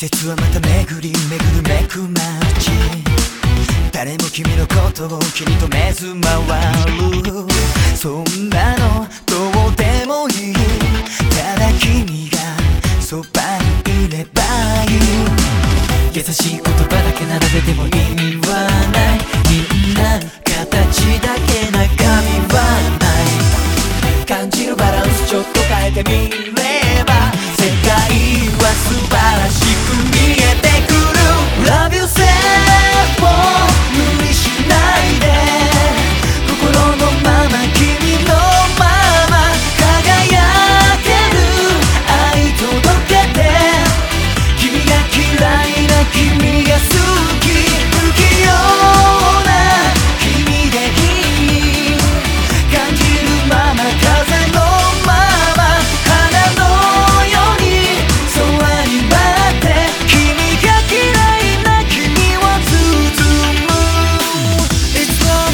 節はまた巡り巡るめく街、誰も君のことを気に留めず回る。そんなのどうでもいい、ただ君がそばにいればいい。優しい言葉だけ並べても意味はない、みんな形だけ中身はない。感じるバランスちょっと変えてみれば、世界は素晴らしく見えてくる。 Love yourself を無理しないで、心のまま君のまま輝ける愛届けて、君が嫌いな君が好き、不器用な君でいい。感じるまま風のまま花のように空に舞って、君が嫌いな君を包む。 It's love,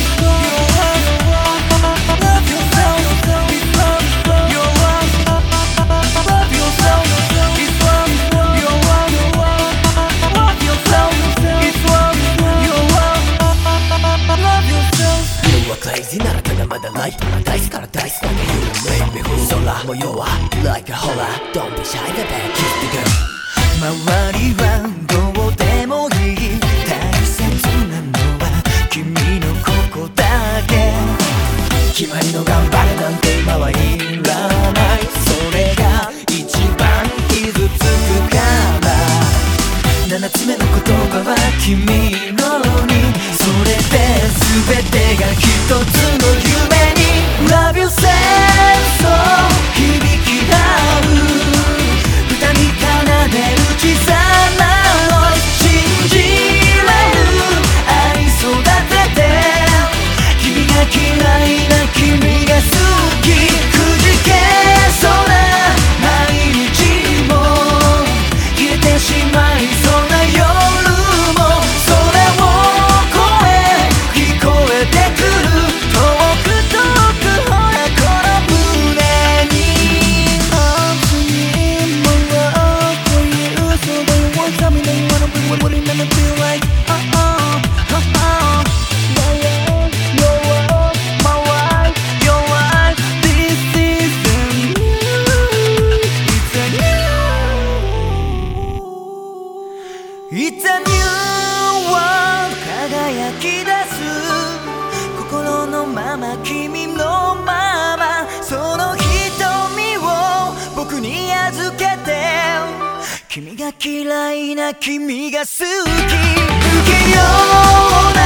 love yourself, it's love, your love, love yourself, it's love, your love, love yourself, it's love, your love, love yourself。 You are crazy ならただまだライトなダイスからダイスだけ You make me feel 空模様は like a horror Don't be shy baby kiss the girl。 周りはどうでもいい、大切なのは君のここだけ。決まりの頑張れなんて今はいらない、それが一番傷つくから。7つ目の言葉は君のに、それで全てが一つの夢に。 Love yourself そう響き合う、歌に奏でる小さなの信じられる愛育てて、君が嫌いな君が好き、くじけそうな毎日も消えてしまいそうな夜も、それを越え聞こえてくる、遠く遠くほらこの胸に。 My love for you, so do you want something that you wanna be, what it never feel like. Your love, my life, your life, this is a new, it's a new, it's a new world。 輝き出す心のまま君のまま、その瞳を僕に預けて、君が嫌いな君が好き、不器用な